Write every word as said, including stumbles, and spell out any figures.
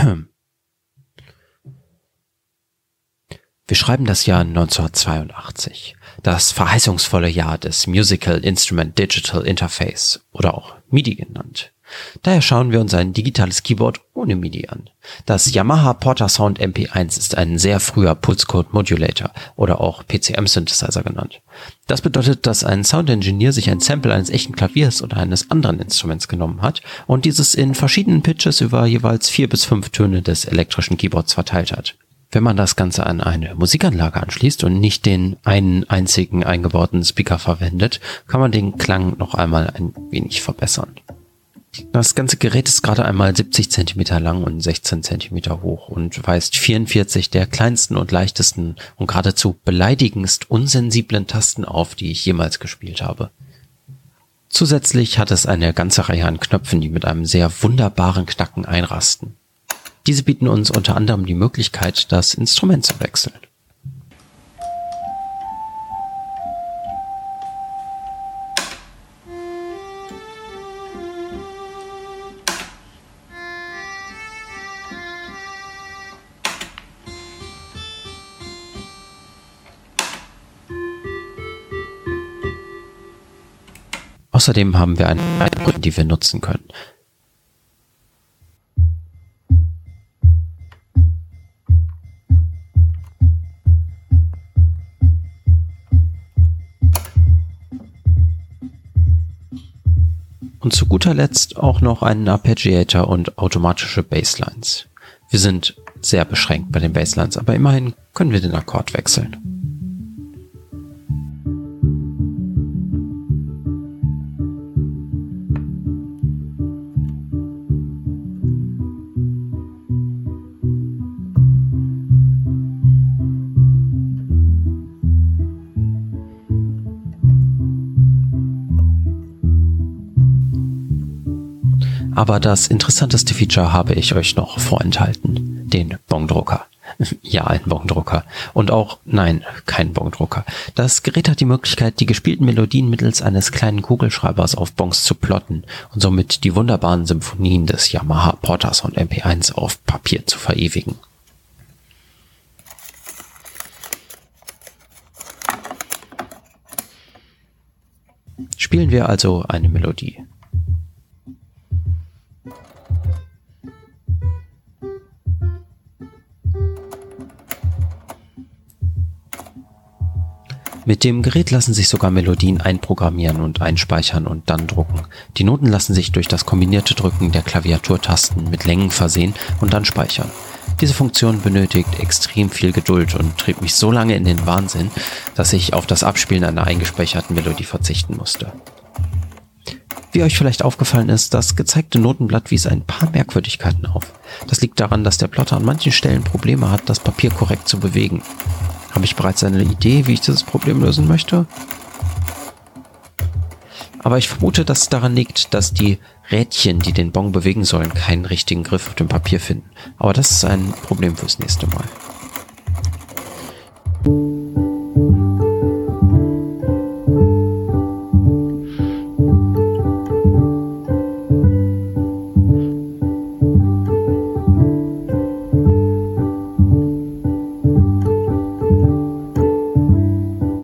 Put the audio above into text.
Wir schreiben das Jahr neunzehnhundertzweiundachtzig, das verheißungsvolle Jahr des Musical Instrument Digital Interface oder auch MIDI genannt. Daher schauen wir uns ein digitales Keyboard ohne MIDI an. Das Yamaha Portasound M P eins ist ein sehr früher Pulse Code Modulator oder auch P C M-Synthesizer genannt. Das bedeutet, dass ein Sound-Engineer sich ein Sample eines echten Klaviers oder eines anderen Instruments genommen hat und dieses in verschiedenen Pitches über jeweils vier bis fünf Töne des elektrischen Keyboards verteilt hat. Wenn man das Ganze an eine Musikanlage anschließt und nicht den einen einzigen eingebauten Speaker verwendet, kann man den Klang noch einmal ein wenig verbessern. Das ganze Gerät ist gerade einmal siebzig Zentimeter lang und sechzehn Zentimeter hoch und weist vierundvierzig der kleinsten und leichtesten und geradezu beleidigendst unsensiblen Tasten auf, die ich jemals gespielt habe. Zusätzlich hat es eine ganze Reihe an Knöpfen, die mit einem sehr wunderbaren Knacken einrasten. Diese bieten uns unter anderem die Möglichkeit, das Instrument zu wechseln. Außerdem haben wir eine Brille, die wir nutzen können. Und zu guter Letzt auch noch einen Arpeggiator und automatische Basslines. Wir sind sehr beschränkt bei den Basslines, aber immerhin können wir den Akkord wechseln. Aber das interessanteste Feature habe ich euch noch vorenthalten. Den Bongdrucker. Ja, ein Bongdrucker. Und auch, nein, kein Bongdrucker. Das Gerät hat die Möglichkeit, die gespielten Melodien mittels eines kleinen Kugelschreibers auf Bongs zu plotten und somit die wunderbaren Symphonien des Yamaha Portasound M P eins auf Papier zu verewigen. Spielen wir also eine Melodie. Mit dem Gerät lassen sich sogar Melodien einprogrammieren und einspeichern und dann drucken. Die Noten lassen sich durch das kombinierte Drücken der Klaviaturtasten mit Längen versehen und dann speichern. Diese Funktion benötigt extrem viel Geduld und trieb mich so lange in den Wahnsinn, dass ich auf das Abspielen einer eingespeicherten Melodie verzichten musste. Wie euch vielleicht aufgefallen ist, das gezeigte Notenblatt wies ein paar Merkwürdigkeiten auf. Das liegt daran, dass der Plotter an manchen Stellen Probleme hat, das Papier korrekt zu bewegen. Habe ich bereits eine Idee, wie ich dieses Problem lösen möchte? Aber ich vermute, dass es daran liegt, dass die Rädchen, die den Bong bewegen sollen, keinen richtigen Griff auf dem Papier finden. Aber das ist ein Problem fürs nächste Mal.